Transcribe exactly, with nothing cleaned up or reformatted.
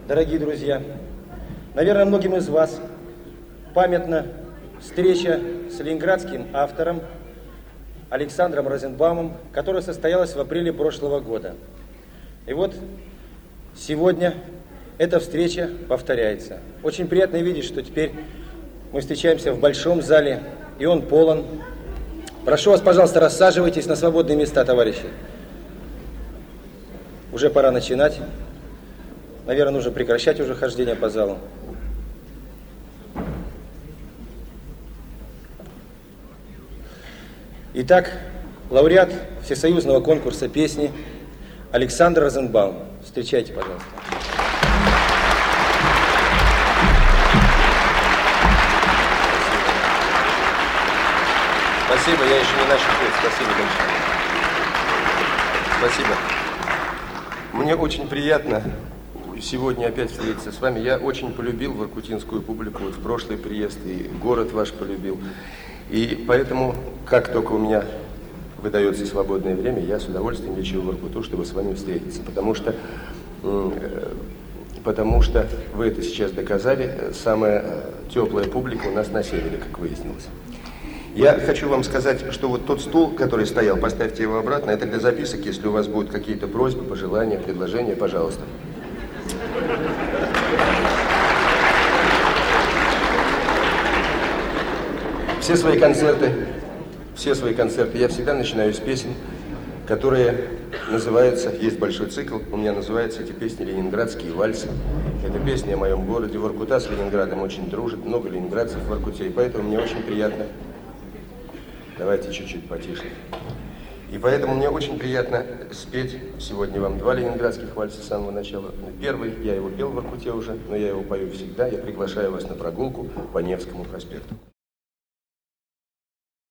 дорогие друзья, наверное, многим из вас памятна встреча с ленинградским автором Александром Розенбаумом, которая состоялась в апреле прошлого года. И вот сегодня эта встреча повторяется. Очень приятно видеть, что теперь мы встречаемся в большом зале, и он полон. Прошу вас, пожалуйста, рассаживайтесь на свободные места, товарищи. Уже пора начинать. Наверное, нужно прекращать уже хождение по залу. Итак, лауреат всесоюзного конкурса песни Александр Розенбаум. Встречайте, пожалуйста. Спасибо, я еще не начал петь. Спасибо большое. Спасибо. Мне очень приятно сегодня опять встретиться с вами. Я очень полюбил воркутинскую публику вот в прошлый приезд, и город ваш полюбил. И поэтому, как только у меня выдается свободное время, я с удовольствием лечу в Воркуту, чтобы с вами встретиться. Потому что, потому что вы это сейчас доказали, самая теплая публика у нас на севере, как выяснилось. Я хочу вам сказать, что вот тот стул, который стоял, поставьте его обратно, это для записок, если у вас будут какие-то просьбы, пожелания, предложения, пожалуйста. Все свои концерты, все свои концерты я всегда начинаю с песен, которые называются, есть большой цикл, у меня называются эти песни «Ленинградские вальсы». Это песни о моем городе. Воркута с Ленинградом очень дружит, много ленинградцев в Воркуте, и поэтому мне очень приятно. Давайте чуть-чуть потише. И поэтому мне очень приятно спеть сегодня вам два ленинградских вальса с самого начала. Первый, я его пел в Воркуте уже, но я его пою всегда. Я приглашаю вас на прогулку по Невскому проспекту.